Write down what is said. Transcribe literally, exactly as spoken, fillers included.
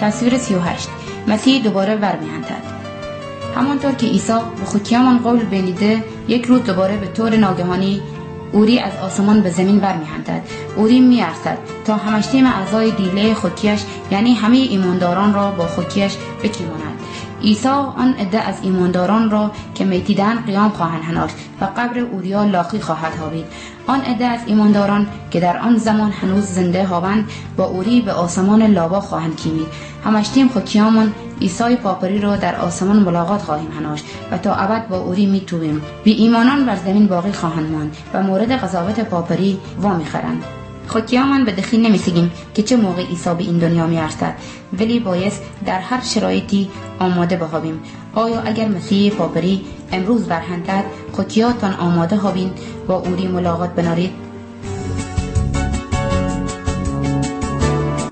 تصویر سی و هشت. مسیح دوباره برمی‌آید. همانطور که عیسی به خوکیامان قول بندیده، یک روز دوباره به طور ناگهانی اوری از آسمان به زمین برمی‌آید. اوری می‌ارزد تا همشتیم اعضای دیله خوکیش، یعنی همه ایمانداران را با خوکیش بچماند. عیسی آن عده از ایمانداران را که میتیدند قیام خواهند هناشت و قبر اوریا لاقی خواهد یابید. آن عده از ایمانداران که در آن زمان هنوز زنده هاوند با اوری به آسمان لابا خواهند کیمید. همشتیم خوکیامون عیسی پاپری را در آسمان ملاقات خواهیم هناشت و تا ابد با اوری میتوبیم. بی ایمانان بر زمین باقی خواهند ماند و مورد قضاوت پاپری وا میخرند. خوکیامان به دخیل نمیسگیم که چه موقع عیسی به این دنیا میارسد، ولی بایست در هر شرایطی آماده بهابیم. آیا اگر مسیح پاپری امروز برهندد، خوکیاتان آماده هابین با اوری ملاقات بنارید؟